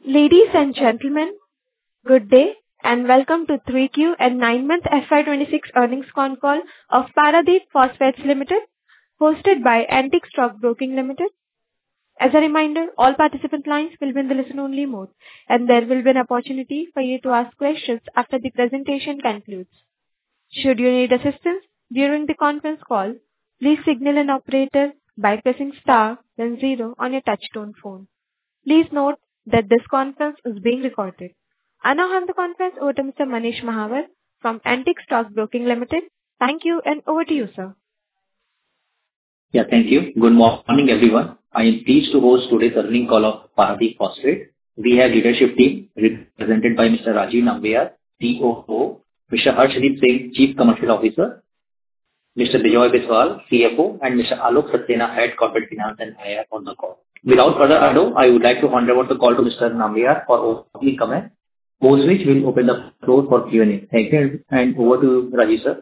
Ladies and gentlemen, good day and welcome to 3Q and 9-month FY26 earnings con call of Paradeep Phosphates Limited, hosted by Antique Stock Broking Limited. As a reminder, all participant lines will be in the listen-only mode, and there will be an opportunity for you to ask questions after the presentation concludes. Should you need assistance during the conference call, please signal an operator by pressing star then 0 on your touchtone phone. Please note that this conference is being recorded. I now hand the conference over to Mr. Manish Mahawar from Antique Stock Broking Limited. Thank you, and over to you, sir. Yeah, thank you. Good morning, everyone. I am pleased to host today's earnings call of Paradeep Phosphates. We have leadership team represented by Mr. Rajeev Nambiar, COO, Mr. Harshdeep Singh, Chief Commercial Officer, Mr. Bijoy Biswal, CFO, and Mr. Alok Saxena, Head Corporate Finance and IR on the call. Without further ado, I would like to hand over the call to Mr. Nambiar for opening comment, post which we'll open the floor for Q&A. Thank you, and over to Rajeev, sir.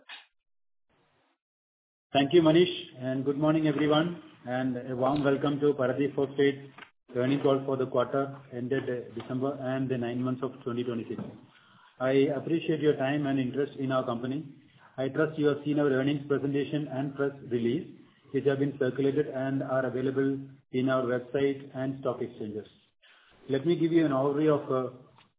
Thank you, Manish, and good morning, everyone, and a warm welcome to Paradeep Phosphates earnings call for the quarter ended December and the 9 months of 2026. I appreciate your time and interest in our company. I trust you have seen our earnings presentation and press release, which have been circulated and are available in our website and stock exchanges. Let me give you an overview of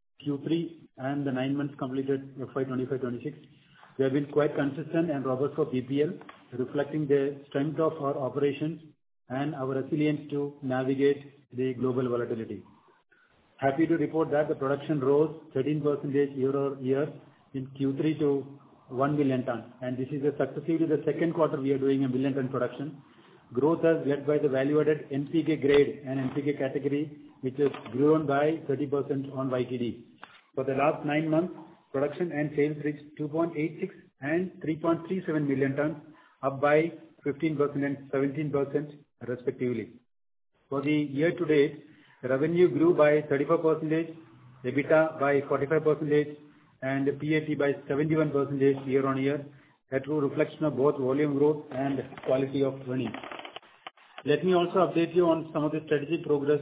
Q3 and the 9 months completed FY 25-26. We have been quite consistent and robust for PPL, reflecting the strength of our operations and our resilience to navigate the global volatility. Happy to report that the production rose 13% year-over-year in Q3 to 1 million ton, and this is successively the second quarter we are doing a million ton production. Growth has led by the value-added NPK grade and NPK category, which has grown by 30% on YTD. For the last 9 months, production and sales reached 2.86 and 3.37 million tons, up by 15% and 17% respectively. For the year to date, revenue grew by 34%, EBITDA by 45%, and PAT by 71% year on year, a true reflection of both volume growth and quality of earnings. Let me also update you on some of the strategic progress.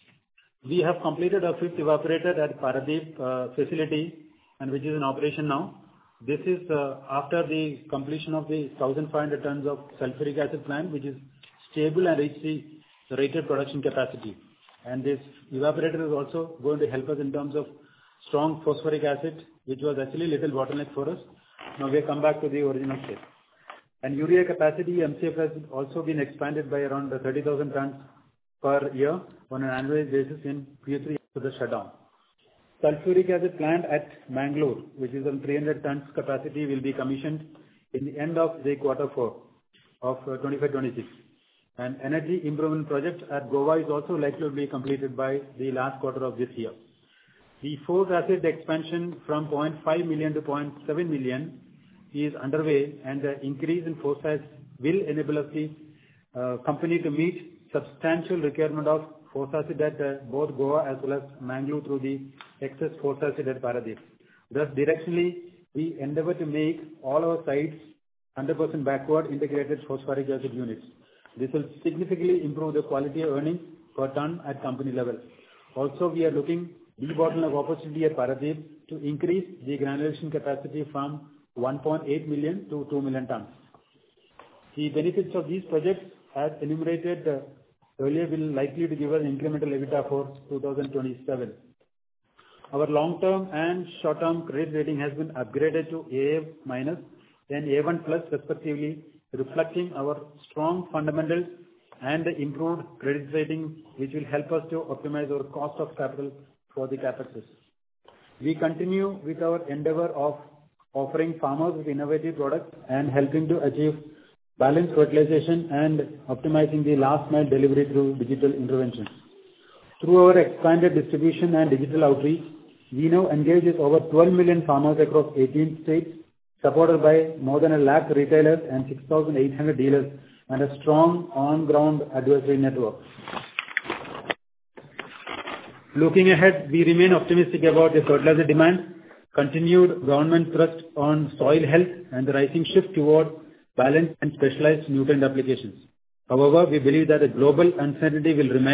We have completed our 5th evaporator at Paradeep facility, and which is in operation now. This is after the completion of the 1,500 tons of sulfuric acid plant, which is stable and reached the rated production capacity. And this evaporator is also going to help us in terms of strong phosphoric acid, which was actually little bottleneck for us. Now we have come back to the original state. And urea capacity, MCF, has also been expanded by around 30,000 tons per year on an annual basis in Q3 to the shutdown. Sulfuric acid plant at Mangalore, which is on 300 tons capacity, will be commissioned in the end of the quarter 4 of 25-26. And energy improvement project at Goa is also likely to be completed by the last quarter of this year. The phosphoric acid expansion from 0.5 million to 0.7 million is underway, and the increase in phosphate will enable us the company to meet substantial requirement of phosphoric acid at both Goa as well as Mangalore through the excess phosphoric acid at Paradeep. Thus, directionally, we endeavor to make all our sites 100% backward integrated phosphoric acid units. This will significantly improve the quality of earnings per ton at company level. Also, we are looking debottleneck opportunity at Paradeep to increase the granulation capacity from 1.8 million to 2 million tons. The benefits of these projects, as enumerated earlier, will likely to give us incremental EBITDA for 2027. Our long-term and short-term credit rating has been upgraded to AA- and A1+ respectively, reflecting our strong fundamentals and the improved credit rating, which will help us to optimize our cost of capital for the capex. We continue with our endeavor of offering farmers with innovative products and helping to achieve balanced fertilization and optimizing the last mile delivery through digital interventions. Through our expanded distribution and digital outreach, we now engage with over 12 million farmers across 18 states, supported by more than 1 lakh retailers and 6,800 dealers, and a strong on-ground advisory network. Looking ahead, we remain optimistic about the fertilizer demand, continued government thrust on soil health, and the rising shift toward balanced and specialized nutrient applications. However, we believe that the global uncertainty will remain,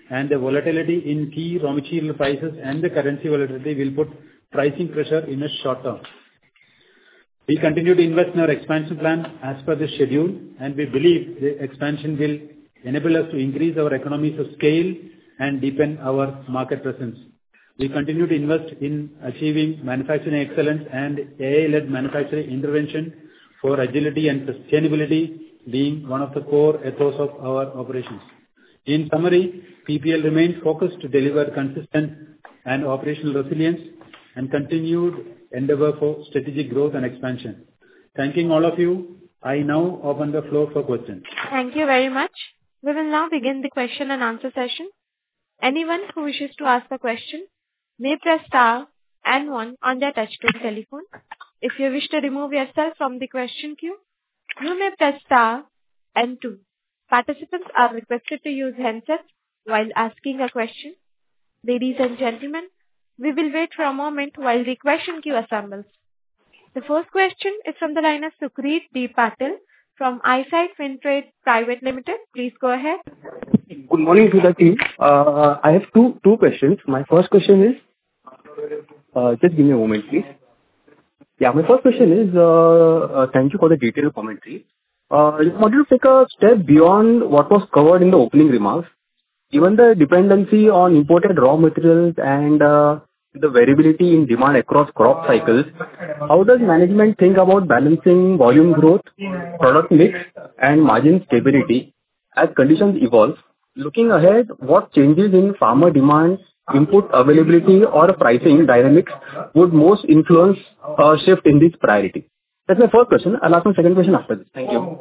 and the volatility in key raw material prices and the currency volatility will put pricing pressure in the short term. We continue to invest in our expansion plan as per the schedule, and we believe the expansion will enable us to increase our economies of scale and deepen our market presence. We continue to invest in achieving manufacturing excellence and AI-led manufacturing intervention for agility and sustainability being one of the core ethos of our operations. In summary, PPL remains focused to deliver consistent and operational resilience and continued endeavor for strategic growth and expansion. Thanking all of you, I now open the floor for questions. Thank you very much. We will now begin the question and answer session. Anyone who wishes to ask a question may press star and one on their touchtone telephone. If you wish to remove yourself from the question queue, you may press star and two. Participants are requested to use handsets while asking a question. Ladies and gentlemen, we will wait for a moment while the question queue assembles. The first question is from the line of Sucrit D. Patil from Eyesight Fintrade Private Limited. Please go ahead. Good morning to the team. I have two questions. My first question is, just give me a moment, please. Yeah, my first question is, thank you for the detailed commentary. I wanted to take a step beyond what was covered in the opening remarks. Given the dependency on imported raw materials and the variability in demand across crop cycles, how does management think about balancing volume growth, product mix, and margin stability as conditions evolve? Looking ahead, what changes in farmer demand, input availability, or pricing dynamics would most influence a shift in this priority? That's my first question. I'll ask my second question after this. Thank you.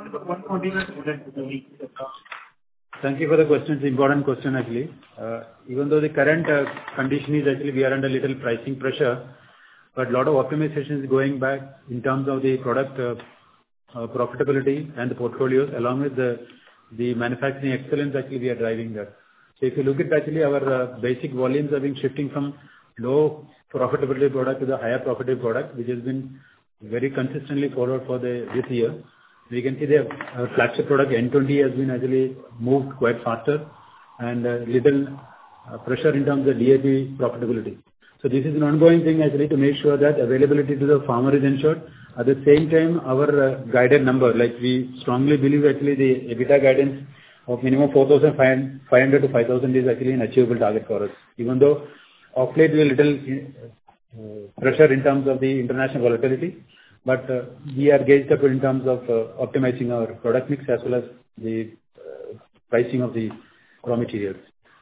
Thank you for the question. It's an important question, actually. Even though the current condition is actually we are under little pricing pressure, but a lot of optimization is going back in terms of the product profitability and the portfolios, along with the manufacturing excellence, actually we are driving that. So if you look at actually our basic volumes have been shifting from low profitability product to the higher profitability product, which has been very consistently followed for this year. We can see the flagship product N20 has been actually moved quite faster and little pressure in terms of DAP profitability. So this is an ongoing thing actually to make sure that availability to the farmer is ensured. At the same time, our guided number, like we strongly believe actually the EBITDA guidance of minimum 4,500 to 5,000 is actually an achievable target for us. Even though of late we have little pressure in terms of the international volatility, but we are gauged up in terms of optimizing our product mix as well as the pricing of the raw materials.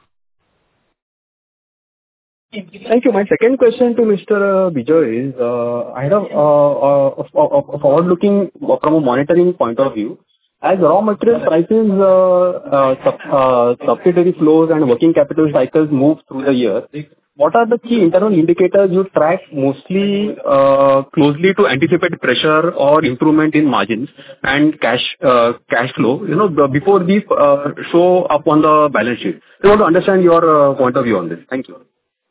Thank you. My second question to Mr. Bijoy is, I had a forward-looking from a monitoring point of view. As raw material prices, subsidiary flows and working capital cycles move through the year, what are the key internal indicators you track mostly closely to anticipate pressure or improvement in margins and cash flow, before these show up on the balance sheet? I want to understand your point of view on this. Thank you.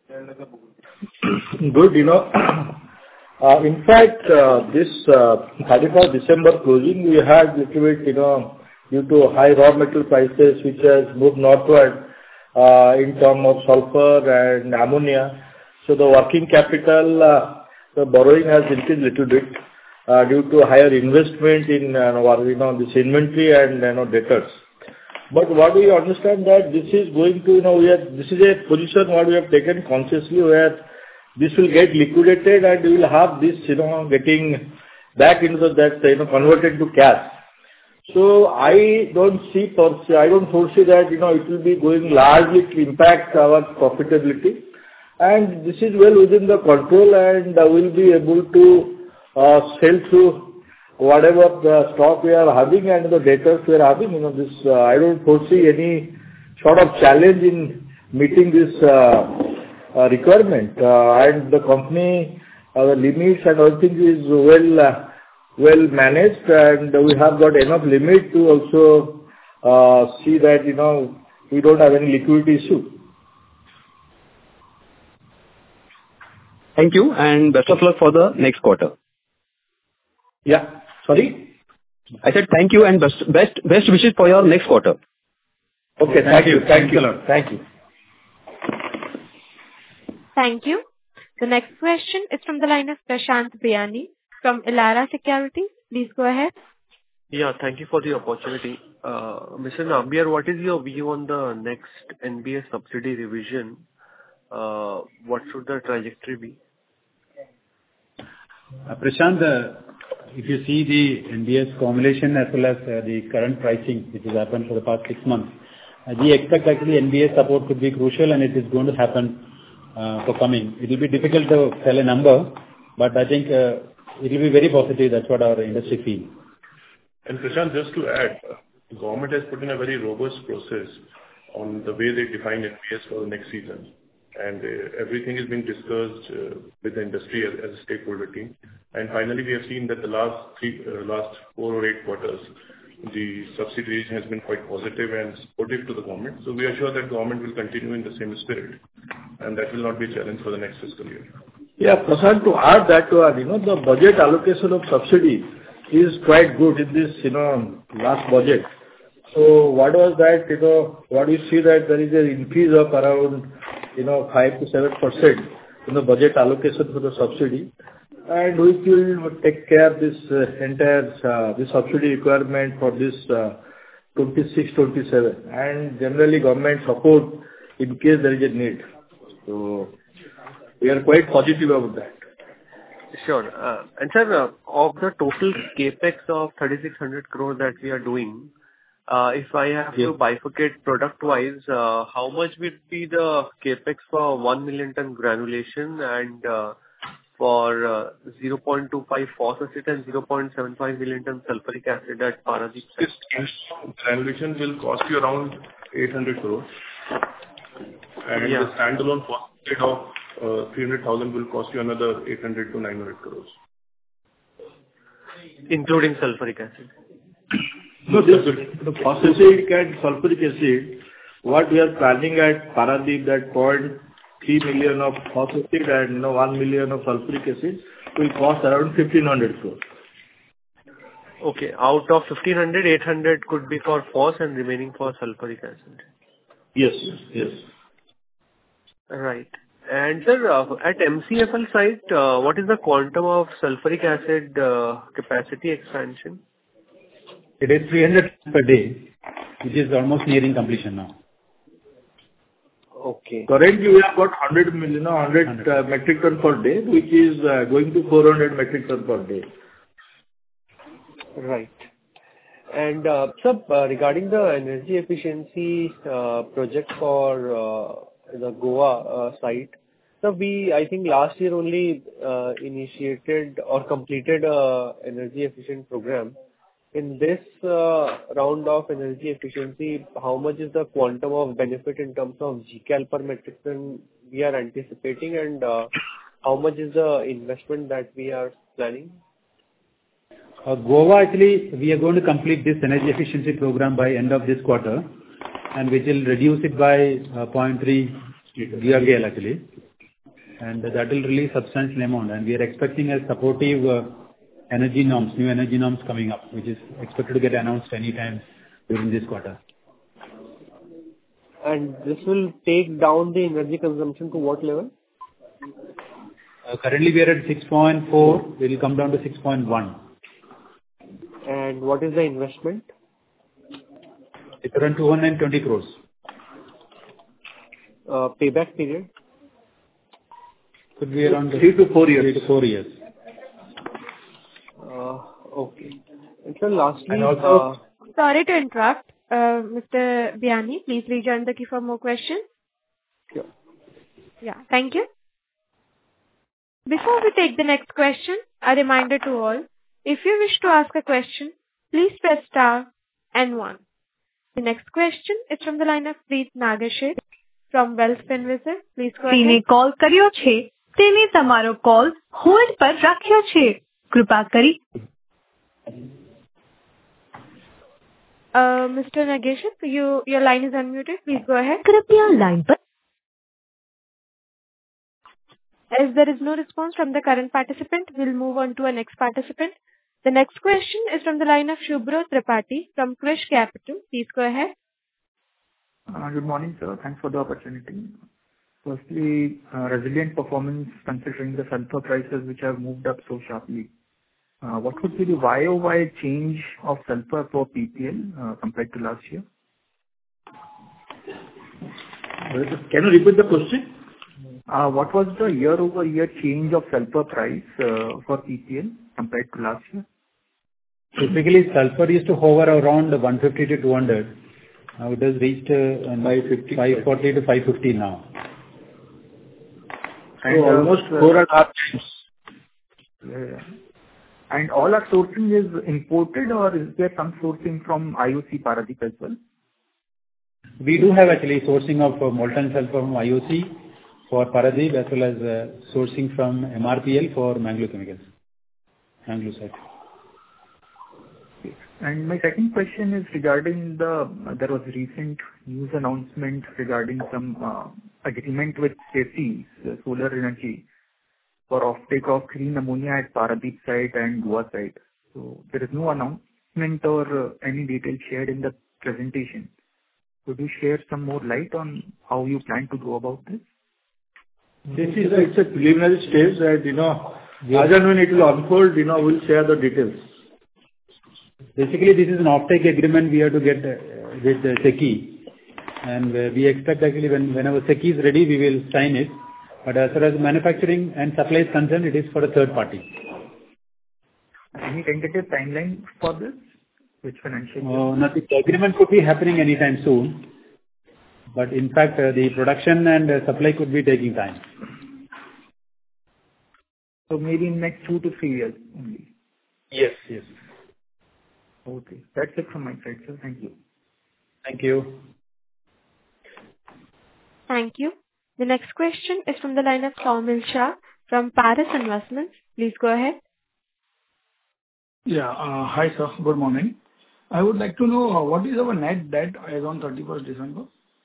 Good, in fact, this 31st December closing, we had little bit, due to high raw material prices, which has moved northward in terms of sulfur and ammonia. So the working capital, the borrowing has increased little bit due to higher investment in this inventory and debtors. But what we understand that this is going to, this is a position what we have taken consciously where this will get liquidated and we will have this, getting back into that, converted to cash. So I don't foresee that, it will be going largely to impact our profitability. And this is well within the control and we'll be able to sell through whatever the stock we are having and the debtors we are having. I don't foresee any sort of challenge in meeting this requirement. And the company, our limits and everything is well managed, and we have got enough limit to also see that, we don't have any liquidity issue. Thank you, and best of luck for the next quarter. Yeah. Sorry? I said thank you and best wishes for your next quarter. Okay. Thank you. Thanks a lot. Thank you. Thank you. The next question is from the line of Prashant Biyani from Elara Securities. Please go ahead. Yeah, thank you for the opportunity. Mr. Nambiar, what is your view on the next NBS subsidy revision? What should the trajectory be? Prashant, if you see the NBS formulation as well as the current pricing, which has happened for the past 6 months, we expect actually NBS support could be crucial, and it is going to happen for coming. It will be difficult to tell a number, but I think it will be very positive. That's what our industry feels. And Prashant, just to add, the government has put in a very robust process on the way they define NBS for the next season. And everything is being discussed with the industry as a stakeholder team. And finally, we have seen that the last 4 or 8 quarters, the subsidy has been quite positive and supportive to the government. So we are sure that government will continue in the same spirit, and that will not be a challenge for the next fiscal year. Yeah, Prashant, to add that to our, the budget allocation of subsidy is quite good in this, last budget. So what was that, what you see that there is an increase of around, 5 to 7% in the budget allocation for the subsidy, and which will take care of this entire this subsidy requirement for this 26-27, and generally government support in case there is a need. So we are quite positive about that. Sure. And sir, of the total capex of 3,600 crore that we are doing, if I have to bifurcate product-wise, how much would be the capex for 1 million ton granulation and for 0.25 phosphate and 0.75 million ton sulfuric acid at Paradeep? This granulation will cost you around 800 crores. And the standalone phosphate of 300,000 will cost you another 800 to 900 crores. Including sulfuric acid? No, the phosphoric and sulfuric acid, what we are planning at Paradeep, that 0.3 million of phosphoric and 1 million of sulfuric acid will cost around 1,500 crores. Okay. Out of 1,500, 800 could be for phos and remaining for sulfuric acid. Yes. Right. And sir, at MCFL site, what is the quantum of sulfuric acid capacity expansion? It is 300 per day, which is almost nearing completion now. Okay. Currently, we have got 100 metric ton per day, which is going to 400 metric ton per day. Right. And sir, regarding the energy efficiency project for the Goa site, so I think last year only initiated or completed energy efficient program. In this round of energy efficiency, how much is the quantum of benefit in terms of Gcal per metric ton we are anticipating, and how much is the investment that we are planning? Goa, actually, we are going to complete this energy efficiency program by end of this quarter, and which will reduce it by 0.3 GRGL actually, and that will release substantial amount, and we are expecting a supportive energy norms, new energy norms coming up, which is expected to get announced anytime during this quarter. And this will take down the energy consumption to what level? Currently we are at 6.4, we will come down to 6.1. And what is the investment? It's around 220 crores. Payback period? Could be around 3 to 4 years. 3 to 4 years. Okay. And sir, lastly, And also, Sorry to interrupt. Mr. Biyani, please rejoin the queue for more questions. Sure. Yeah, thank you. Before we take the next question, a reminder to all, if you wish to ask a question, please press star and 1. The next question is from the line of Preet Nagashet from Wealth Finvisor. Please go ahead. તેને call કર્યો છે તેને તમારો call hold પર રાખ્યો છે કૃપા કરી Mr. Nageshet, your line is unmuted. Please go ahead. કૃપયા લાઈન પર As there is no response from the current participant, we'll move on to our next participant. The next question is from the line of Shubhro Tripathi from Krish Capital. Please go ahead. Good morning, sir. Thanks for the opportunity. Firstly, resilient performance considering the sulfur prices which have moved up so sharply. What would be the YOY change of sulfur for PPL compared to last year? Can you repeat the question? What was the year-over-year change of sulfur price for PPL compared to last year? Typically, sulfur used to hover around 150 to 200. Now it has reached 540 to 550 now. And almost 4.5 times. Yeah. And all our sourcing is imported, or is there some sourcing from IOC Paradeep as well? We do have actually sourcing of molten sulfur from IOC for Paradeep, as well as sourcing from MRPL for Mangalore Chemicals, Mangalore site. And my second question is regarding there was recent news announcement regarding some agreement with SECI, Solar Energy, for offtake of green ammonia at Paradeep site and Goa site. So there is no announcement or any details shared in the presentation. Could you share some more light on how you plan to go about this? It's a preliminary stage that, as and when it will unfold, we'll share the details. Basically, this is an offtake agreement we have to get with SECI. And we expect actually whenever SECI is ready, we will sign it. But as far as manufacturing and supply is concerned, it is for a third party. Any tentative timeline for this? Which financial year? Nothing. The agreement could be happening anytime soon. But in fact, the production and supply could be taking time. So maybe in next 2 to 3 years only? Yes. Okay. That's it from my side, sir. Thank you. Thank you. Thank you. The next question is from the line of Saumil Shah from Paras Investments. Please go ahead. Yeah. Hi, sir. Good morning. I would like to know what is our net debt as on 31st December?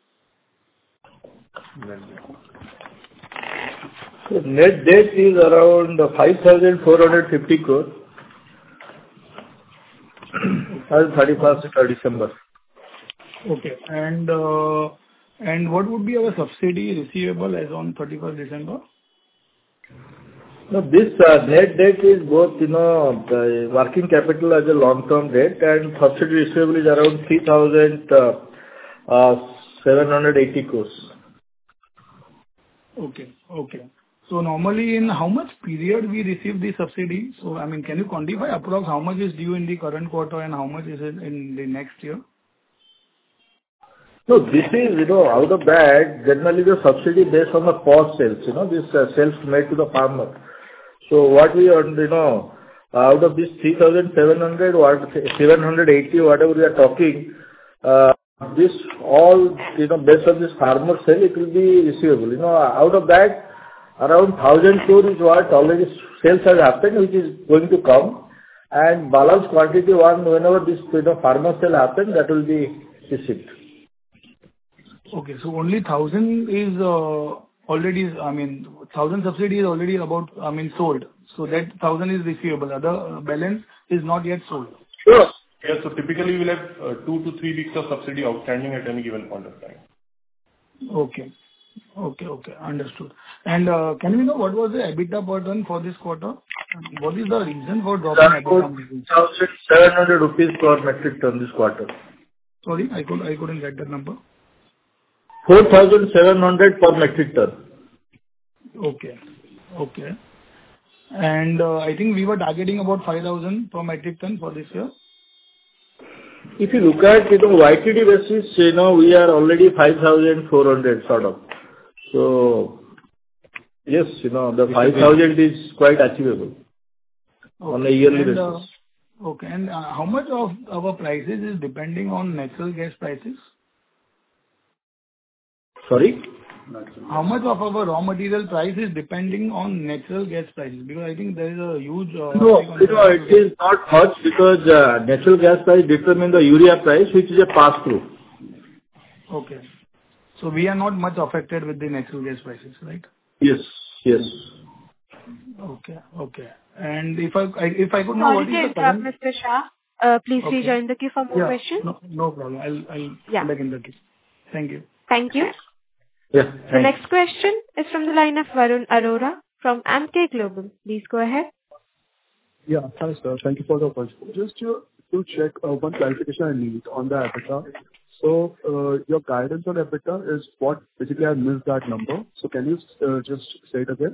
So net debt is around 5,450 crores as 31st December. Okay. And what would be our subsidy receivable as on 31st December? No, this net debt is both, the working capital as a long-term debt, and subsidy receivable is around 3,780 crores. Okay. So normally, in how much period we receive the subsidy? So, can you quantify approx how much is due in the current quarter and how much is it in the next year? So this is, out of that, generally the subsidy based on the post sales, this sales made to the farmer. So what we earned, out of this 3,700 or 780, whatever we are talking, this all, based on this farmer sale, it will be receivable. Out of that, around 1,000 crore is what already sales has happened, which is going to come. And balance quantity one, whenever this, farmer sale happen, that will be received. Okay. So only 1,000 is already, 1,000 subsidy is already sold. So that 1,000 is receivable. Other balance is not yet sold. Sure. Yeah. So typically, we'll have 2 to 3 weeks of subsidy outstanding at any given point of time. Okay. Understood. And can we know what was the EBITDA per ton for this quarter? What is the reason for dropping EBITDA? 1,700 rupees per metric ton this quarter. Sorry, I couldn't get that number. 4,700 per metric ton. Okay. And I think we were targeting about 5,000 per metric ton for this year. If you look at YTD basis, we are already 5,400 sort of. So yes, the 5,000 is quite achievable on a yearly basis. Okay. And how much of our prices is depending on natural gas prices? Sorry? How much of our raw material price is depending on natural gas prices? Because I think there is a huge... No, it is not much because natural gas price determines the urea price, which is a pass-through. Okay. So we are not much affected with the natural gas prices, right? Yes. Okay. And if I could know what is the current... Mr. Shah, please rejoin the queue for more questions. No problem. I'll come back in the queue. Thank you. Thank you. Yeah, The thanks. next question is from the line of Varun Arora from MK Global. Please go ahead. Yeah. Hi, sir. Thank you for the opportunity. Just to check one clarification I need on the EBITDA. So, your guidance on EBITDA is what? Basically, I missed that number. So can you just say it again?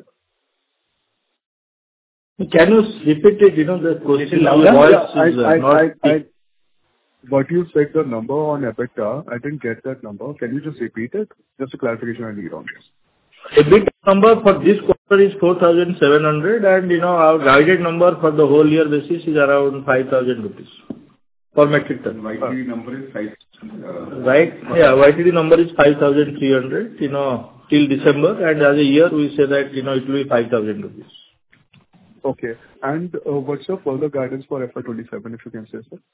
Can you repeat it? You know, the question Yeah, voice is not... What you said the number on EBITDA, I didn't get that number. Can you just repeat it? Just a clarification I need on this. EBITDA number for this quarter is 4,700, and, you know, our guided number for the whole year basis is around 5,000 rupees per metric ton. YTD number is 5,000. Right? Yeah, YTD number is 5,300, you know, till December, and as a year, we say that, you know, it will be 5,000 rupees. Okay. And, what's your further guidance for FY 27, if you can say so?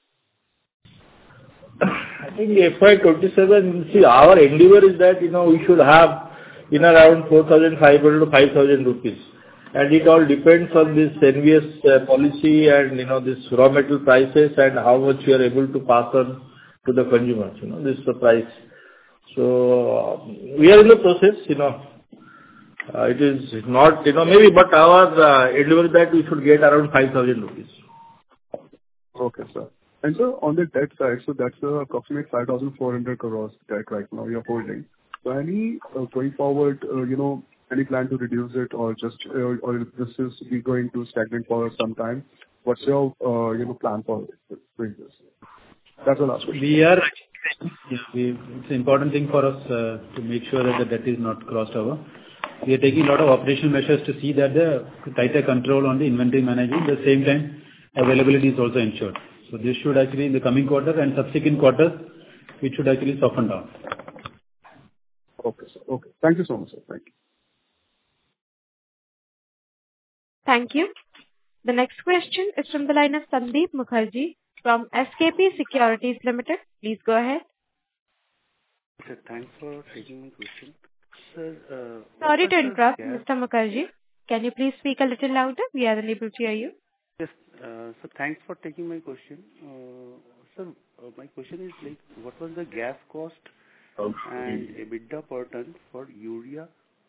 I think FY 27, see, our endeavor is that, you know, we should have in around 4,500 to 5,000 rupees. And it all depends on this NVS policy and, you know, this raw material prices and how much we are able to pass on to the consumers, you know, this is the price. So, we are in the process, you know. It is not, you know, maybe, but our endeavor is that we should get around 5,000 rupees. Okay, sir. And sir, on the debt side, so that's approximately 5,400 crores debt right now you're holding. So any going forward, you know, any plan to reduce it or just or this is we going to stagnate for some time? What's your you know, plan for doing this? That's the last question. We are it's an important thing for us to make sure that the debt is not crossed over. We are taking a lot of operational measures to see that the tighter control on the inventory management. At the same time, availability is also ensured. So this should actually, in the coming quarter and subsequent quarters, it should actually soften down. Okay, sir. Okay. Thank you so much, sir. Thank you. Thank you. The next question is from the line of Sandeep Mukherjee from SKP Securities Limited. Please go ahead. Sir, thanks for taking my question. Sir, sorry to interrupt, Mr. Mukherjee. Can you please speak a little louder? We are unable to hear you. Yes, so thanks for taking my question. Sir, my question is like, what was the gas cost and EBITDA per ton for urea?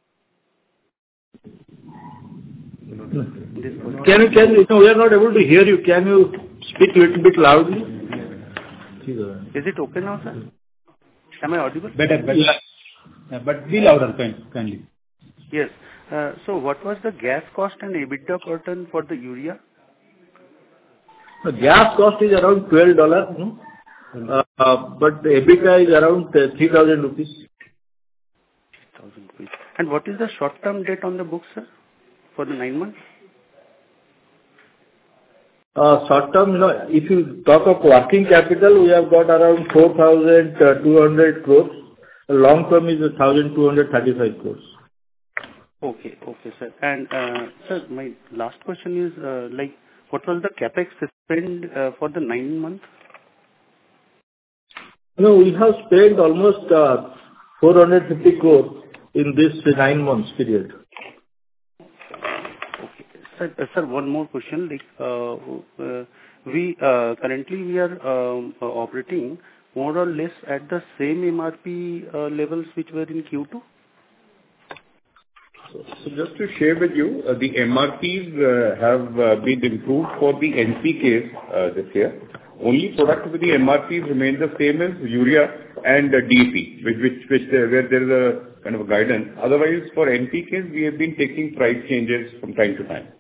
Can you, we are not able to hear you. Can you speak a little bit loudly? Is it okay now, sir? Am I audible? Better. Yeah, but be louder, kindly. Yes. So what was the gas cost and EBITDA per ton for the urea? The gas cost is around $12, no? But the EBITDA is around 3,000 rupees. 3,000 rupees. And what is the short-term debt on the books, sir, for the 9 months? Short term, you know, if you talk of working capital, we have got around 4,200 crores. Long term is 1,235 crores. Okay, sir. And sir, my last question is like, what was the capex spend for the 9 months? No, we have spent almost 450 crores in this 9 months period. Okay. Sir, one more question. Like, we currently are operating more or less at the same MRP levels which were in Q2? So just to share with you, the MRPs have been improved for the NPKs this year. Only product with the MRPs remain the same as urea and DAP, where there is a kind of a guidance. Otherwise, for NPKs, we have been taking price changes from time to time.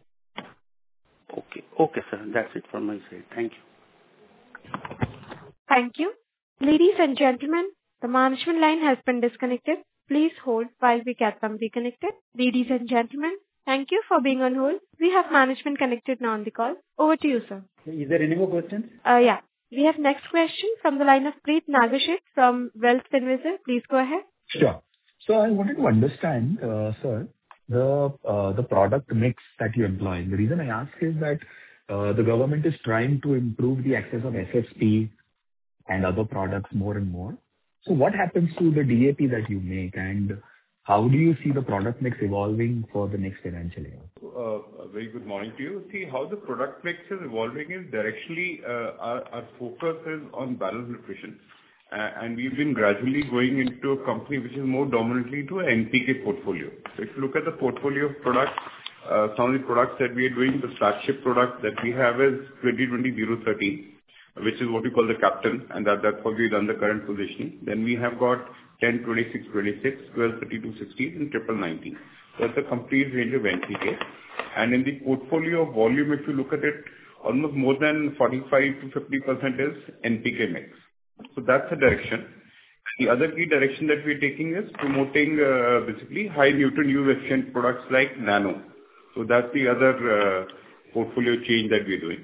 Okay, sir. That's it from my side. Thank you. Thank you. Ladies and gentlemen, the management line has been disconnected. Please hold while we get them reconnected. Ladies and gentlemen, thank you for being on hold. We have management connected now on the call. Over to you, sir. Is there any more questions? Yeah. We have next question from the line of Preet Nageshet from Wealth Finvisor. Please go ahead. Sure. So I wanted to understand, sir, the product mix that you employ. The reason I ask is that the government is trying to improve the access of SSP and other products more and more. So what happens to the DAP that you make, and how do you see the product mix evolving for the next financial year? A very good morning to you. See, how the product mix is evolving is directionally, our focus is on balanced nutrition. and we've been gradually going into a company which is more dominantly into an NPK portfolio. So if you look at the portfolio of products, some of the products that we are doing, the flagship product that we have is 20-20-0-13, which is what we call the Captain, and that's how we've done the current positioning. Then we have got 10-26-26, 12-32-16, and 19-19. So that's a complete range of NPK. And in the portfolio of volume, if you look at it, almost more than 45-50% is NPK mix. So that's the direction. The other key direction that we're taking is promoting basically high nutrient use efficient products like Nano. So that's the other portfolio change that we're doing.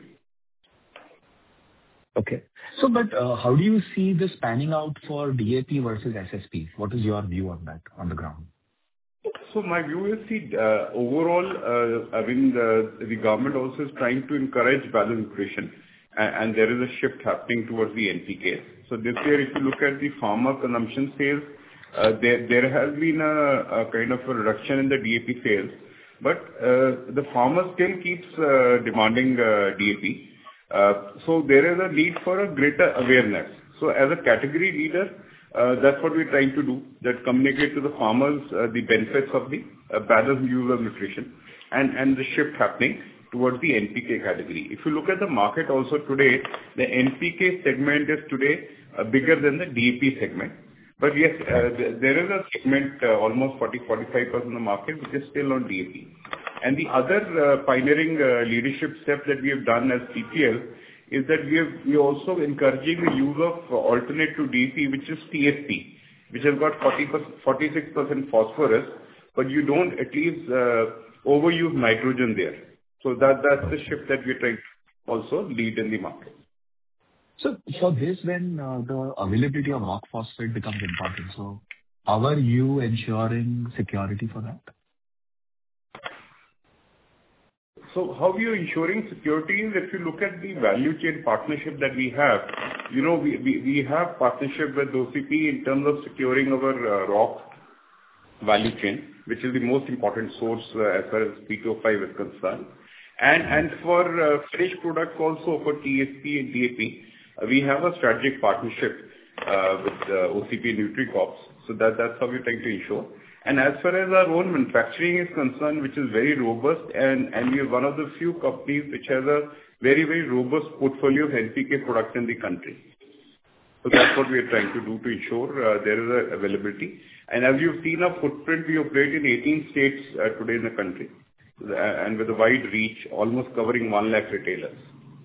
Okay. So, but how do you see this panning out for DAP versus SSP? What is your view on that on the ground? So my view is, overall, I mean, the government also is trying to encourage balanced nutrition, and there is a shift happening towards the NPK. So this year, if you look at the farmer consumption sales, there has been a kind of a reduction in the DAP sales, but the farmer still keeps demanding DAP. So there is a need for a greater awareness. So as a category leader, that's what we're trying to do, that communicate to the farmers the benefits of the balanced use of nutrition and the shift happening towards the NPK category. If you look at the market also today, the NPK segment is today bigger than the DAP segment. But yes, there is a segment, almost 40-45% of the market, which is still on DAP. And the other pioneering leadership step that we have done as PPL is that we are also encouraging the use of alternate to DAP, which is TSP, which has got 46% phosphorus, but you don't at least overuse nitrogen there. So that's the shift that we're trying to also lead in the market. So for this, when the availability of rock phosphate becomes important, so how are you ensuring security for that? So how we are ensuring security is, if you look at the value chain partnership that we have, we have partnership with OCP in terms of securing our rock value chain, which is the most important source as far as P2O5 is concerned. And for finished products also for TSP and DAP, we have a strategic partnership with OCP NutriCorps. So that's how we're trying to ensure. And as far as our own manufacturing is concerned, which is very robust, and we are one of the few companies which has a very, very robust portfolio of NPK products in the country. So that's what we are trying to do to ensure there is availability. And as you've seen our footprint, we operate in 18 states today in the country, and with a wide reach, almost covering 1 lakh retailers.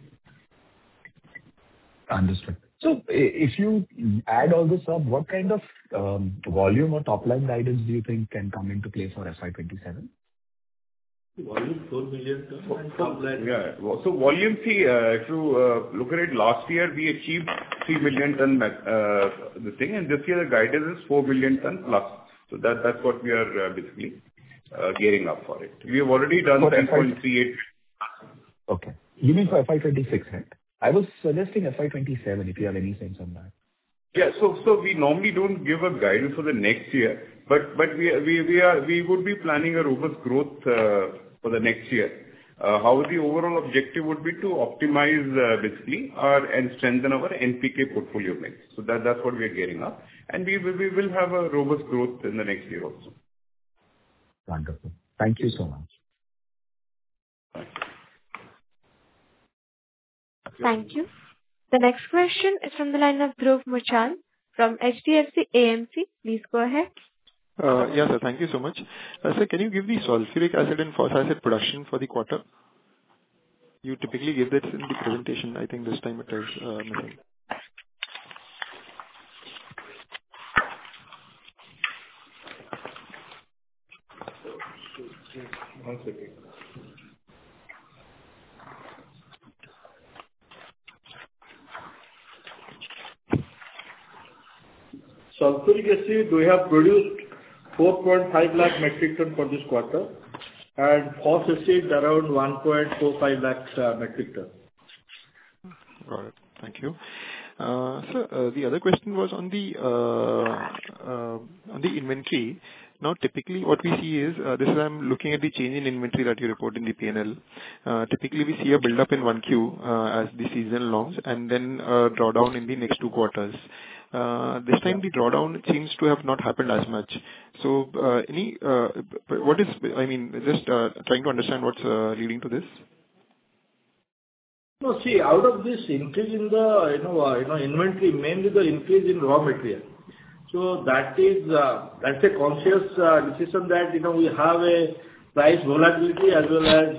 Understood. So if you add all this up, what kind of volume or top-line guidance do you think can come into play for FY27? Volume 4 million tons and top line. Yeah. So volume, if you look at it, last year we achieved 3 million ton the thing, and this year the guidance is 4 million ton plus. So that's what we are basically gearing up for it. We have already done 10.38. Okay. You mean for FY26, right? I was suggesting FY27, if you have any sense on that. Yeah. So we normally don't give a guidance for the next year, but we would be planning a robust growth for the next year. How the overall objective would be to optimize basically and strengthen our NPK portfolio mix. So that's what we are gearing up, and we will have a robust growth in the next year also. Wonderful. Thank you so much. Thank you. The next question is from the line of Dhruv Muchhal from HDFC AMC. Please go ahead. Yes, sir. Thank you so much. Sir, can you give the sulfuric acid and phosphoric acid production for the quarter? You typically give that in the presentation. I think this time it is missing. One second. Sulfuric acid, we have produced 4.5 lakh metric ton for this quarter, and phosphoric acid around 1.45 lakh metric ton. Got it. Thank you. So the other question was on the inventory. Now, typically what we see is, this is I'm looking at the change in inventory that you report in the P&L. Typically we see a build-up in 1Q as the season longs, and then a drawdown in the next 2 quarters. This time the drawdown seems to have not happened as much. So, I mean, just trying to understand what's leading to this. No, see, out of this increase in the, inventory, mainly the increase in raw material. So that is, that's a conscious decision that, we have a price volatility as well as,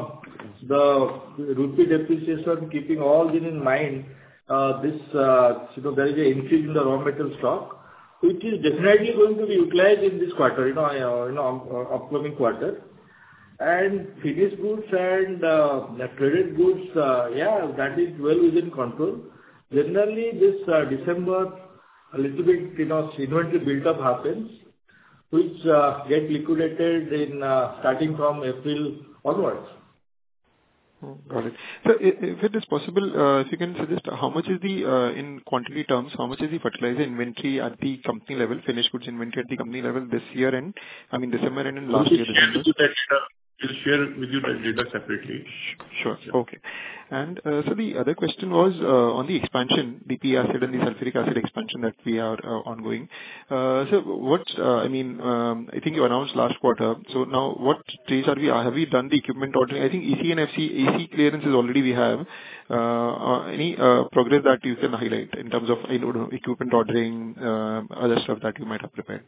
the rupee depreciation, keeping all this in mind, there is an increase in the raw material stock, which is definitely going to be utilized in this quarter, upcoming quarter. And finished goods and traded goods, that is well within control. Generally, this December, a little bit, inventory build-up happens, which get liquidated in starting from April onwards. Got it. So if it is possible, if you can suggest how much is the, in quantity terms, how much is the fertilizer inventory at the company level, finished goods inventory at the company level this year and, I mean, December and in last year, December? We'll share with you that data separately. Sure. Okay. And so the other question was on the expansion, the P acid and the sulfuric acid expansion that we are ongoing. So what, I think you announced last quarter. So now what stage are we? Have we done the equipment ordering? I think EC and AC clearances already we have. Any progress that you can highlight in terms of equipment ordering, other stuff that you might have prepared?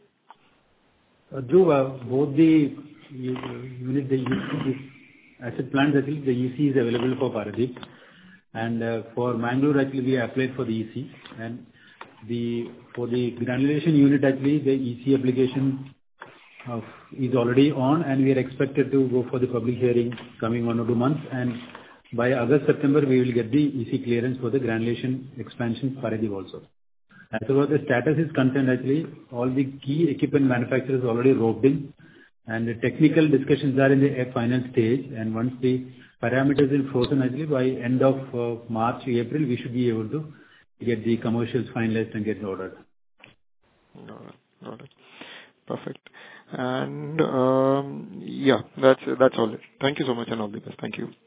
Dhruv, both the unit, the acid plant, actually, the EC is available for Paradeep. And for Mangalore, actually, we applied for the EC. And for the granulation unit, actually, the EC application is already on, and we are expected to go for the public hearing coming 1 or 2 months. And by August, September, we will get the EC clearance for the granulation expansion Paradeep also. As far as the status is concerned, actually, all the key equipment manufacturers already roped in. And the technical discussions are in the final stage. And once the parameters are frozen, actually, by end of March, April, we should be able to get the commercials finalized and get ordered. Got it. Perfect. And that's all. Thank you so much and all the best. Thank you.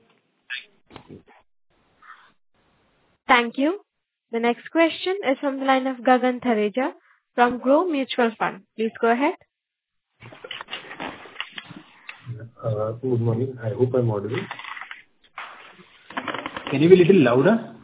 Thank you. The next question is from the line of Gagan Thareja from Grow Mutual Fund. Please go ahead. Good morning. I hope I'm audible. Can you be a little louder?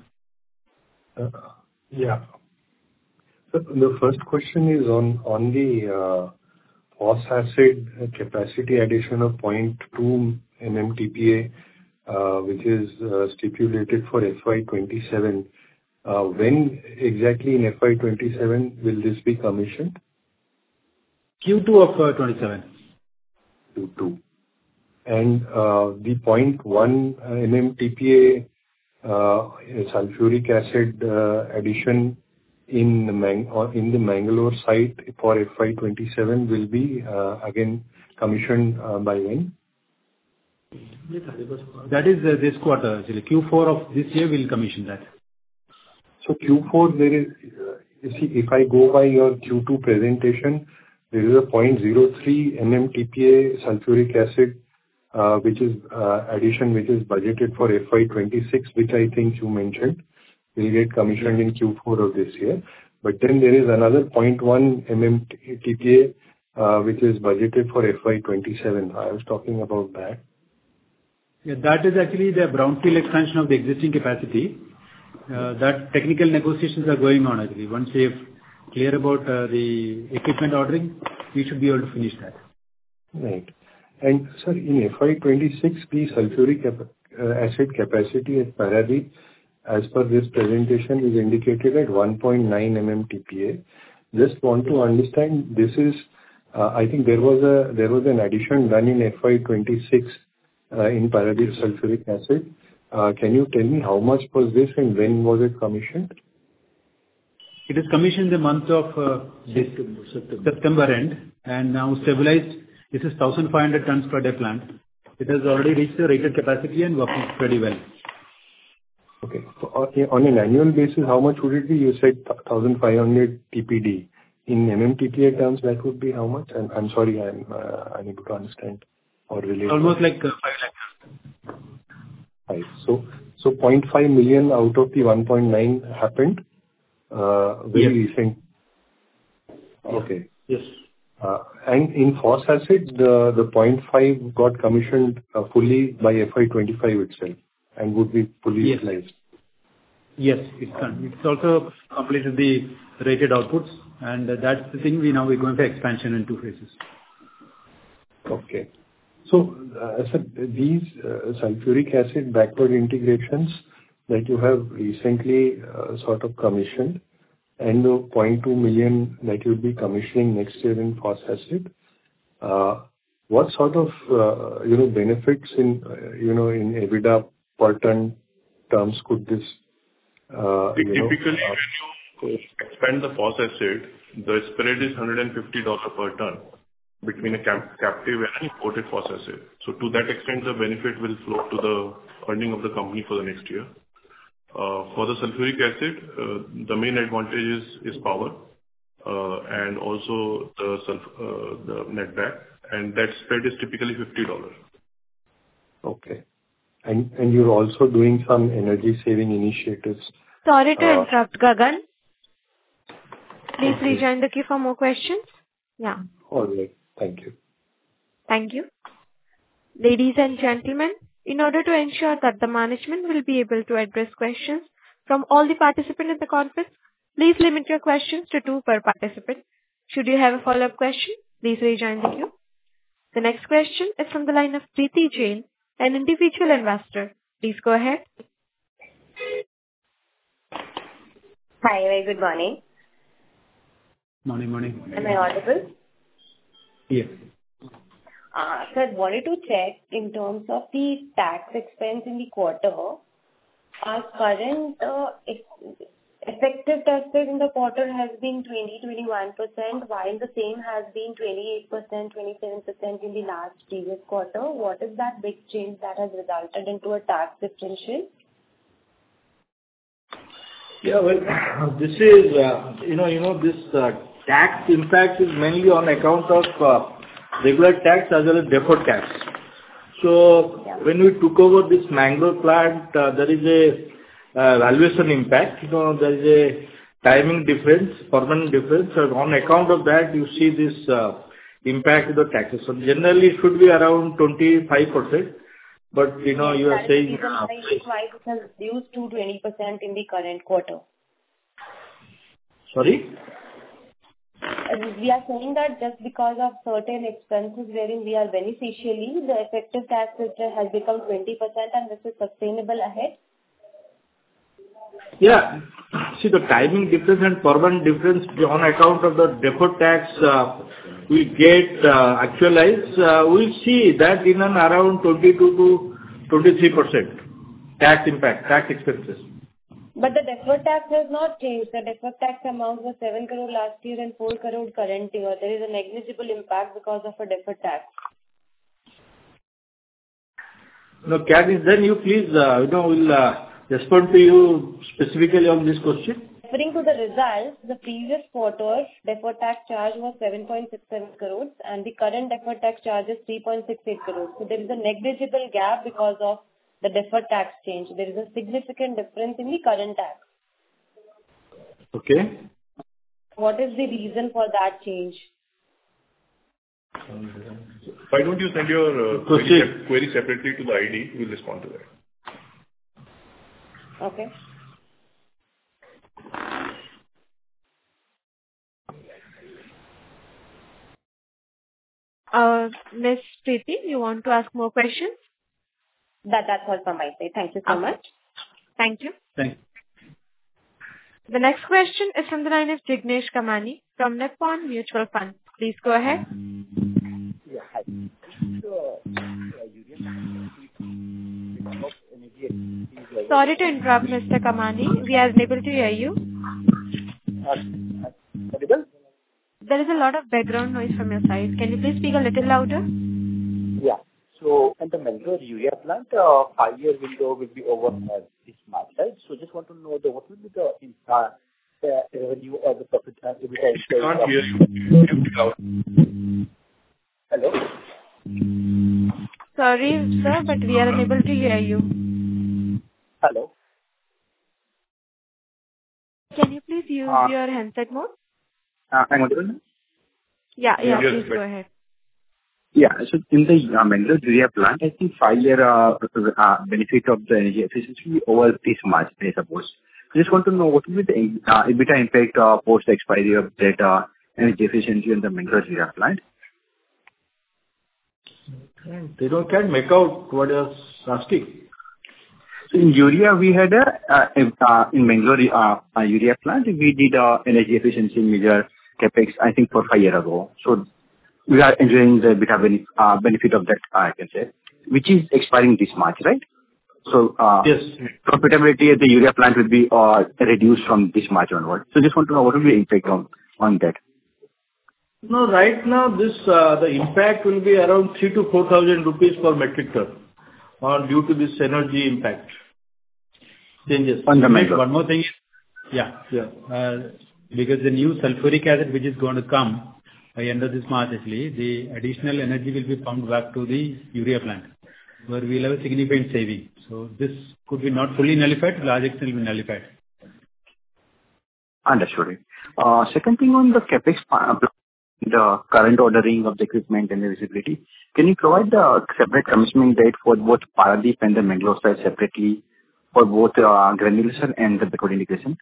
Yeah. So the first question is on the phos acid capacity addition of 0.2 MMTPA, which is stipulated for FY27. When exactly in FY27 will this be commissioned? Q2 of 27. Q2. And the 0.1 MMTPA sulfuric acid addition in the Mangalore site for FY27 will be again commissioned by when? That is this quarter, actually. Q4 of this year will commission that. So Q4, there is, you see, if I go by your Q2 presentation, there is a 0.03 MMTPA sulfuric acid, which is addition, which is budgeted for FY26, which I think you mentioned will get commissioned in Q4 of this year. But then there is another 0.1 MMTPA, which is budgeted for FY27. I was talking about that. Yeah, that is actually the brownfield expansion of the existing capacity. That technical negotiations are going on, actually. Once we have clear about the equipment ordering, we should be able to finish that. Right. And sir, in FY26, the sulfuric acid capacity at Paradeep, as per this presentation, is indicated at 1.9 MMTPA. Just want to understand, this is, I think there was an addition done in FY26 in Paradeep sulfuric acid. Can you tell me how much was this and when was it commissioned? It is commissioned the month of September end, and now stabilized. This is 1,500 tons per day plant. It has already reached the rated capacity and working pretty well. Okay. So on an annual basis, how much would it be? You said 1,500 TPD. In MMTPA terms, that would be how much? I'm sorry, I'm unable to understand or relate. Almost like 5 lakh. Right. So 0.5 million out of the 1.9 happened? very recent. Okay. Yes. And in phosphoric acid, the 0.5 got commissioned fully by FY 25 itself and would be fully utilized. Yes, it's done. It's also completed the rated outputs, and that's the thing we're going for expansion in 2 phases. Okay. So, sir, these sulfuric acid backward integrations that you have recently sort of commissioned, and the 0.2 million that you'll be commissioning next year in phosphoric acid, what sort of benefits in in EBITDA per ton terms could this Typically, when you expand the phosphoric acid, the spread is $150 per ton between a captive and imported phosphoric acid. So to that extent, the benefit will flow to the earning of the company for the next year. For the sulfuric acid, the main advantage is power, and also the net back, and that spread is typically $50. Okay. And you're also doing some energy saving initiatives. Sorry to interrupt, Gagan. Please rejoin the queue for more questions. Yeah. All right. Thank you. Thank you. Ladies and gentlemen, in order to ensure that the management will be able to address questions from all the participants in the conference, please limit your questions to 2 per participant. Should you have a follow-up question, please rejoin the queue. The next question is from the line of Preeti Jain, an individual investor. Please go ahead. Hi, very good morning. Morning. Am I audible? Yes. Sir, wanted to check in terms of the tax expense in the quarter. Our current effective tax rate in the quarter has been 20-21%, while the same has been 28%, 27% in the last previous quarter. What is that big change that has resulted into a tax differential? Yeah, well, this is, this tax impact is mainly on account of regular tax as well as deferred tax. So when we took over this Mangalore plant, there is a valuation impact. There is a timing difference, permanent difference. So on account of that, you see this impact of the taxes. So generally, it should be around 25%. But you are saying why it has reduced to 20% in the current quarter. Sorry? We are saying that just because of certain expenses wherein we are beneficially, the effective tax rate has become 20% and this is sustainable ahead? Yeah. See, the timing difference and permanent difference on account of the deferred tax will get actualized. We'll see that in and around 22 to 23% tax impact, tax expenses. But the deferred tax has not changed. The deferred tax amount was 7 crore last year and 4 crore current year. There is a negligible impact because of a deferred tax. No, then you please, we'll respond to you specifically on this question. Referring to the results, the previous quarter deferred tax charge was 7.67 crores and the current deferred tax charge is 3.68 crores. So there is a negligible gap because of the deferred tax change. There is a significant difference in the current tax. Okay. What is the reason for that change? Why don't you send your query separately to the ID? We'll respond to that. Okay. Ms. Preeti, you want to ask more questions? That's all from my side. Thank you so much. Thank you. Thank you. The next question is from the line of Jignesh Kamani from Nippon Mutual Fund. Please go ahead. Yeah, hi. Sorry to interrupt, Mr. Kamani. We are unable to hear you. Audible? There is a lot of background noise from your side. Can you please speak a little louder? Yeah. So, at the Mangalore urea plant, 5-year window will be over this March, right? So, just want to know what will be the revenue or the profit? I can't hear you. Hello? Sorry, sir, but we are unable to hear you. Hello? Can you please use your handset mode? I'm audible? Yeah, Yes, please but- go ahead. Yeah. So in the Mangalore urea plant, I think 5-year benefit of the energy efficiency over this March, I suppose. I just want to know what will be the EBITDA impact post the expiry of that energy efficiency in the Mangalore urea plant? They can't make out what you're asking. So in urea, we had in Mangalore urea plant, we did energy efficiency measure capex, I think, for 5 years ago. So we are enjoying the EBITDA benefit of that, I can say, which is expiring this March, right? So Yes. profitability at the urea plant will be reduced from this March onward. So just want to know what will be the impact on that. No, right now, this the impact will be around 3,000 to 4,000 rupees per metric ton due to this energy impact changes. On the Mangalore. One more thing. Yeah. Because the new sulfuric acid which is going to come by end of this March, actually, the additional energy will be pumped back to the urea plant, where we'll have a significant saving. So this could be not fully nullified, large extent will be nullified. Understood. Second thing on the capex the current ordering of the equipment and the visibility. Can you provide the separate commissioning date for both Paradeep and the Mangalore site separately for both granulation and the backward integration?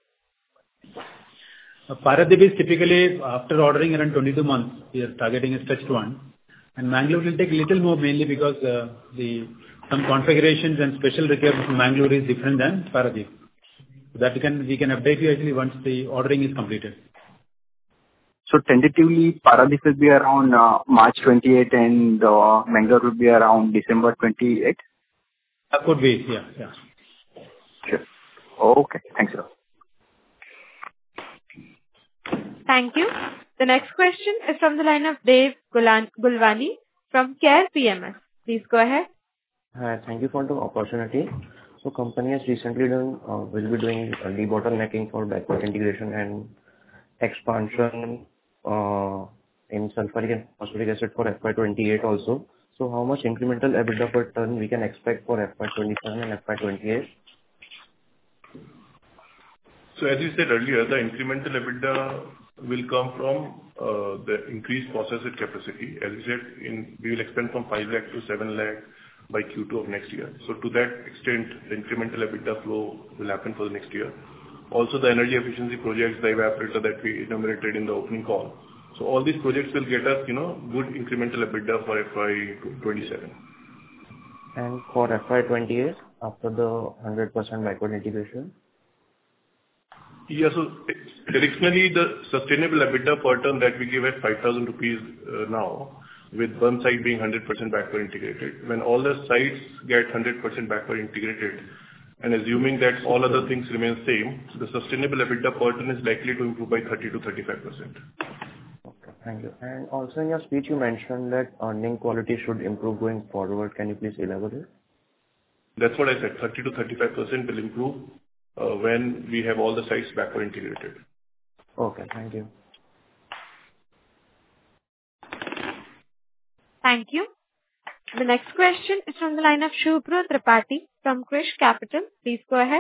Paradeep is typically after ordering around 22 months, we are targeting a stretched one. And Mangalore will take little more, mainly because some configurations and special requirements in Mangalore is different than Paradeep. That we can update you actually once the ordering is completed. So tentatively, Paradeep will be around March 28 and Mangalore will be around December 28? That could be, yeah. Sure. Okay. Thanks a lot. Thank you. The next question is from the line of Dev Gulwani from Care PMS. Please go ahead. Hi, thank you for the opportunity. So company has recently will be doing debottlenecking for backward integration and expansion in sulfuric and phosphoric acid for FY28 also. So how much incremental EBITDA per ton we can expect for FY27 and FY28? So as you said earlier, the incremental EBITDA will come from the increased processed capacity. As you said, we will expand from 5 lakh to 7 lakh by Q2 of next year. So to that extent, the incremental EBITDA flow will happen for the next year. Also, the energy efficiency projects, the evaporator that we enumerated in the opening call. So all these projects will get us, good incremental EBITDA for FY27. And for FY28, after the 100% backward integration? Yeah, so directionally, the sustainable EBITDA per ton that we give at 5,000 rupees now, with one site being 100% backward integrated. When all the sites get 100% backward integrated, and assuming that all other things remain same, the sustainable EBITDA per ton is likely to improve by 30 to 35%. Okay, thank you. And also in your speech, you mentioned that earning quality should improve going forward. Can you please elaborate? That's what I said. 30 to 35% will improve when we have all the sites backward integrated. Okay, thank you. Thank you. The next question is from the line of Shubhra Tripathi from Krish Capital. Please go ahead.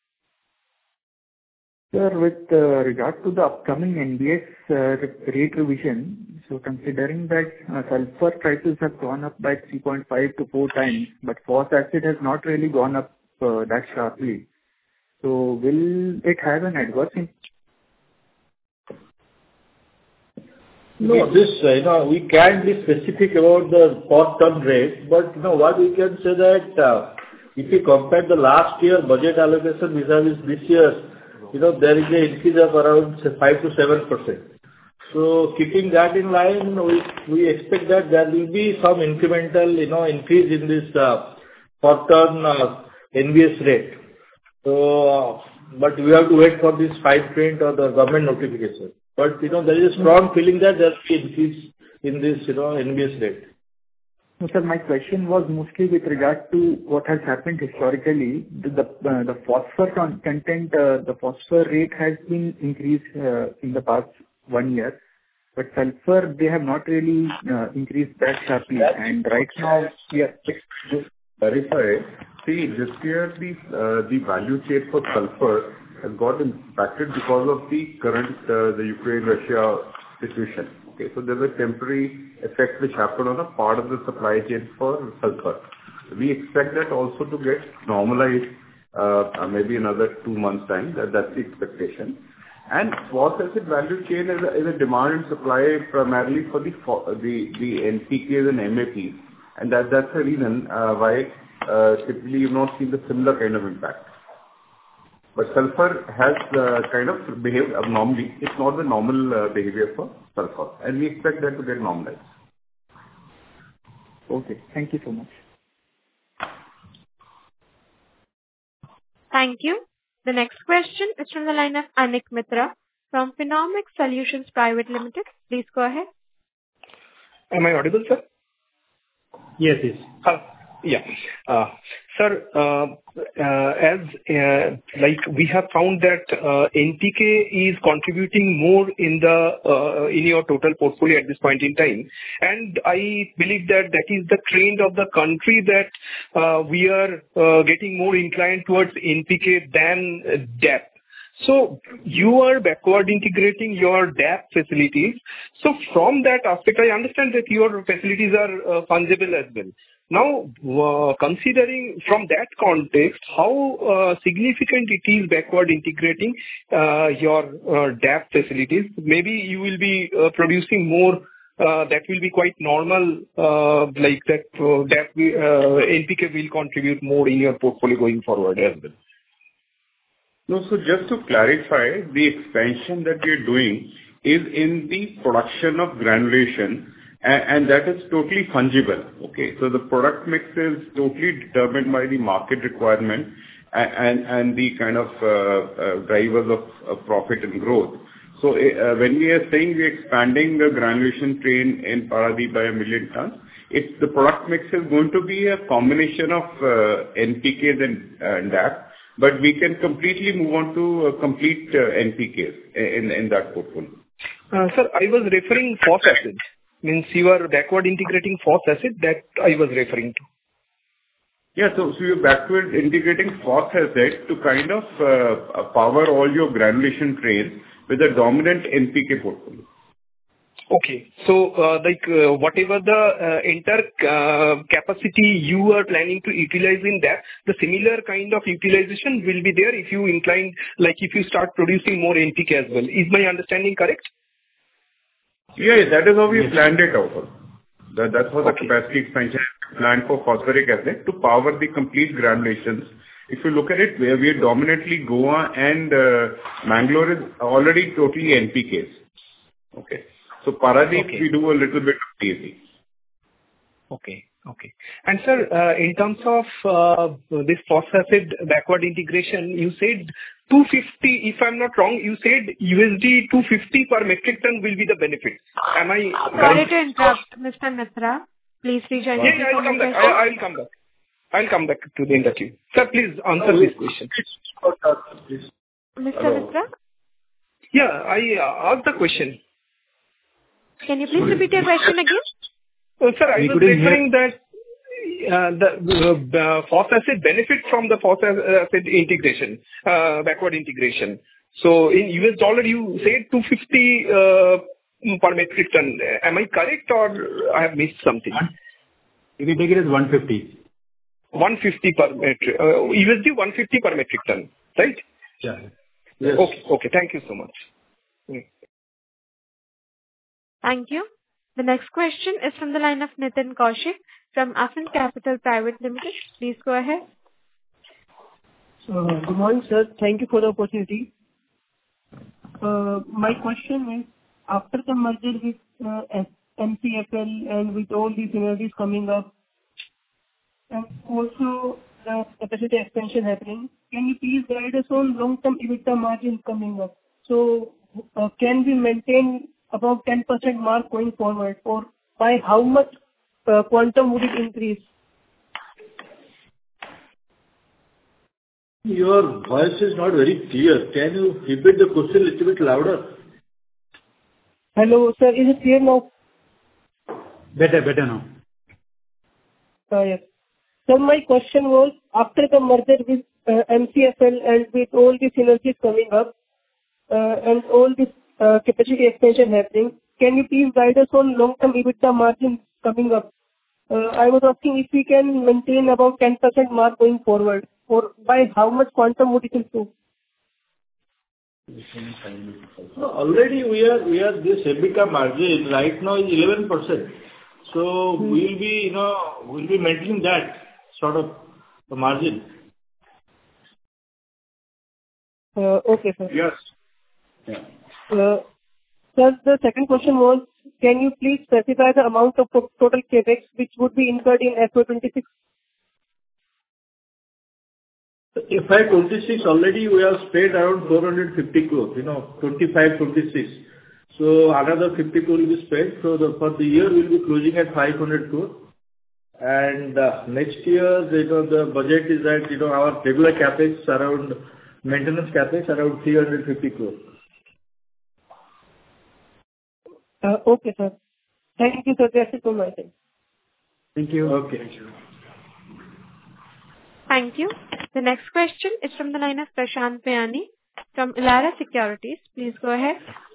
Sir, with regard to the upcoming NBS rate revision, so considering that sulfur prices have gone up by 3.5 to 4 times, but phosphoric acid has not really gone up that sharply. So will it have an adverse impact? No, this, we can't be specific about the per-ton rate, but, what we can say that, if you compare the last year budget allocation vis-à-vis this year, there is an increase of around, say, 5 to 7%. So keeping that in line, we expect that there will be some incremental, increase in this, per-ton, NBS rate. So, but we have to wait for this fine print or the government notification. But, there is a strong feeling that there will be increase in this, NBS rate. No, sir, my question was mostly with regard to what has happened historically. The phosphor content, the phosphor rate has been increased in the past 1 year, but sulfur, they have not really increased that sharply. And right now, Verify. See, this year the value chain for sulfur has got impacted because of the current the Ukraine-Russia situation. Okay, so there's a temporary effect which happened on a part of the supply chain for sulfur. We expect that also to get normalized maybe another 2 months' time. That's the expectation. And phosphoric acid value chain is a demand and supply primarily for the NPKs and MAPs, and that's the reason why typically you've not seen the similar kind of impact. But sulfur has kind of behaved abnormally. It's not the normal behavior for sulfur, and we expect that to get normalized. Okay. Thank you so much. Thank you. The next question is from the line of Anik Mitra from Phenomics Solutions Private Limited. Please go ahead. Am I audible, sir? Yes, yes. Yeah. Sir, as like we have found that NPK is contributing more in your total portfolio at this point in time, and I believe that is the trend of the country, that we are getting more inclined towards NPK than DAP. So you are backward integrating your DAP facilities. So from that aspect, I understand that your facilities are fungible as well. Now, considering from that context, how significant it is backward integrating your DAP facilities? Maybe you will be producing more, that will be quite normal, like that DAP, NPK will contribute more in your portfolio going forward as well. No, so just to clarify, the expansion that we are doing is in the production of granulation, and that is totally fungible. Okay, so the product mix is totally determined by the market requirement and the kind of drivers of profit and growth. So when we are saying we are expanding the granulation train in Paradeep by 1 million tons, the product mix is going to be a combination of NPKs and DAP, but we can completely move on to complete NPKs in that portfolio. Sir, I was referring phosphoric acid. Means you are backward integrating phosphoric acid, that I was referring to. Yeah, so you're backward integrating phosphoric acid to kind of power all your granulation trains with a dominant NPK portfolio. Okay. So, whatever the entire capacity you are planning to utilize in that, the similar kind of utilization will be there if you incline, like if you start producing more NPK as well. Is my understanding correct? Yeah, that is how we planned it out. That's how the capacity expansion is planned for phosphoric acid to power the complete granulations. If you look at it, where we are dominantly Goa and Mangalore is already totally NPKs. Okay. So Paradeep, we do a little bit of DAP. Okay. And sir, in terms of this phosphoric acid backward integration, you said 250, if I'm not wrong, you said USD 250 per metric ton will be the benefit. Am I Sorry to interrupt, Mr. Mitra. Please rejoin. Yeah, I'll come back. I'll come back to the interview. Sir, please answer this question. Mr. Mitra? Yeah, I asked the question. Can you please repeat your question again? Sir, I was referring that the phosphoric acid benefit from the phosphoric acid integration, backward integration. So in US dollar, you said 250 per metric ton. Am I correct or I have missed something? You can take it as 150. 150 per metric, USD 150 per metric ton, right? Yeah. Yes. Okay. Thank you so much. Thank you. The next question is from the line of Nitin Kaushik from Affin Capital Private Limited. Please go ahead. Good morning, sir. Thank you for the opportunity. My question is, after the merger with MCFL and with all these synergies coming up, and also the capacity expansion happening, can you please guide us on long-term EBITDA margin coming up? So, can we maintain about 10% mark going forward, or by how much quantum would it increase? Your voice is not very clear. Can you repeat the question a little bit louder? Hello, sir. Is it clear now? Better now. Yes. So my question was, after the merger with MCFL and with all the synergies coming up, and all this capacity expansion happening, can you please guide us on long-term EBITDA margins coming up? I was asking if we can maintain about 10% mark going forward, or by how much quantum would it improve? No, already we are this EBITDA margin right now is 11%. So we'll be maintaining that sort of margin. Okay, sir. Yes. Yeah. Sir, the second question was, can you please specify the amount of total CapEx which would be incurred in FY26? FY 26 already we have spent around 450 crores, 25, 26. So another 50 crores will be spent. So for the year we'll be closing at 500 crores. And next year, the budget is that, our regular CapEx around, maintenance CapEx around 350 crores. Okay, sir. Thank you, sir. That's it from my side. Thank you. Okay. Thank you. The next question is from the line of Prashant Payani from Elara Securities. Please go ahead.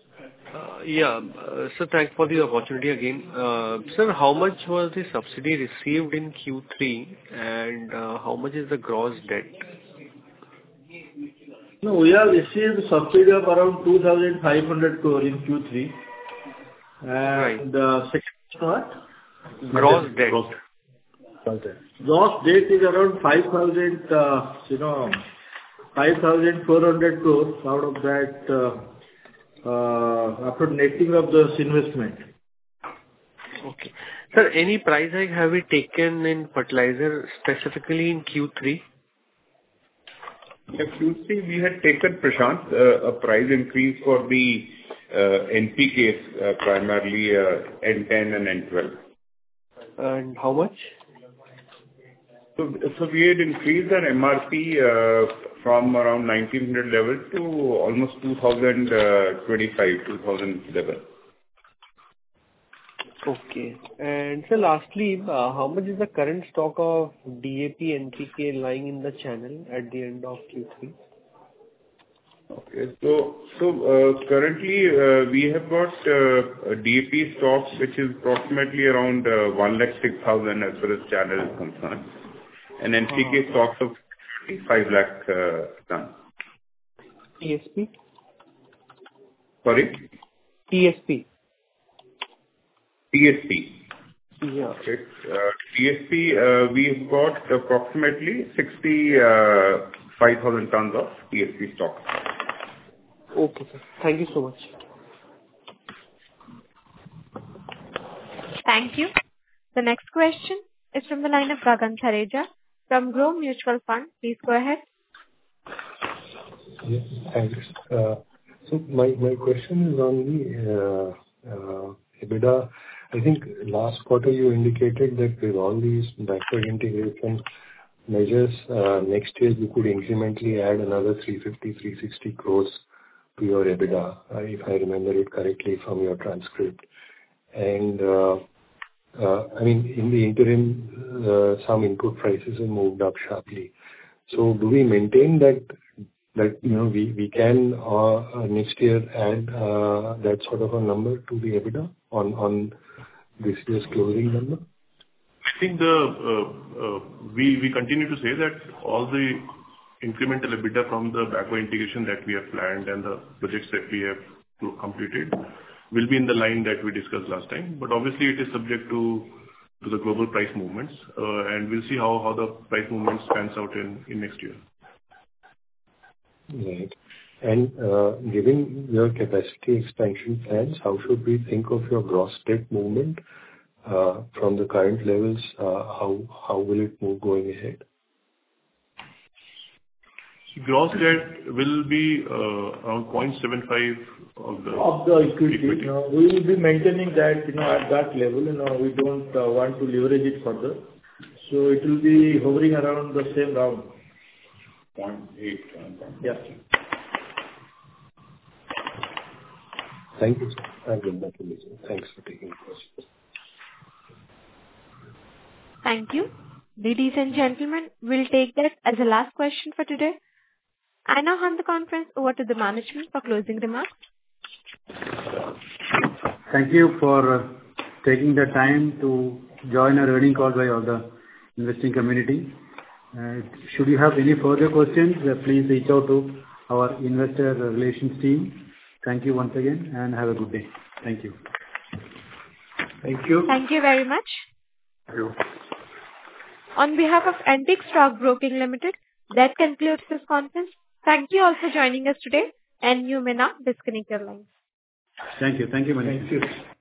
Sir, thanks for the opportunity again. Sir, how much was the subsidy received in Q3 and how much is the gross debt? No, we have received subsidy of around 2,500 crore in Q3. And second what? Gross debt. Gross debt is around 5,400 crores. Out of that, after netting of this investment. Okay. Sir, any price hike have we taken in fertilizer specifically in Q3? Yeah, Q3 we had taken, Prashant, a price increase for the NPKs, primarily N10 and N12. And how much? So we had increased our MRP from around 1900 level to almost 2025, 2000 level. Okay. And so lastly, how much is the current stock of DAP, NPK lying in the channel at the end of Q3? Okay. So currently, we have got DAP stocks, which is approximately around 106,000 as far as channel is concerned, and NPK stocks of 5 lakh tons. TSP? Sorry? TSP. TSP. Yeah. Okay. TSP, we've got approximately 65,000 tons of TSP stock. Okay, sir. Thank you so much. Thank you. The next question is from the line of Gagan Thareja from Grow Mutual Fund. Please go ahead. Yes, thanks. So my question is on the EBITDA. I think last quarter you indicated that with all these backward integration measures, next year you could incrementally add another 350-360 crores to your EBITDA, if I remember it correctly from your transcript. And I mean, in the interim, some input prices have moved up sharply. So do we maintain that we can next year add that sort of a number to the EBITDA on this year's closing number? I think we continue to say that all the incremental EBITDA from the backward integration that we have planned and the projects that we have completed will be in the line that we discussed last time. But obviously, it is subject to the global price movements, and we'll see how the price movements pans out in next year. Right. And given your capacity expansion plans, how should we think of your gross debt movement from the current levels? How will it move going ahead? Gross debt will be around 0.75 of the equity. We will be maintaining that at that level. We don't want to leverage it further. So it will be hovering around the same round. 0.8. Yeah. Thank you, sir. Thanks for taking the questions. Thank you. Ladies and gentlemen, we'll take that as the last question for today. I now hand the conference over to the management for closing remarks. Thank you for taking the time to join our earnings call by all the investing community. Should you have any further questions, please reach out to our investor relations team. Thank you once again, and have a good day. Thank you. Thank you. Thank you very much. Thank you. On behalf of Antique Stock Broking Limited, that concludes this conference. Thank you all for joining us today, and you may now disconnect your lines. Thank you. Thank you, Manish. Thank you.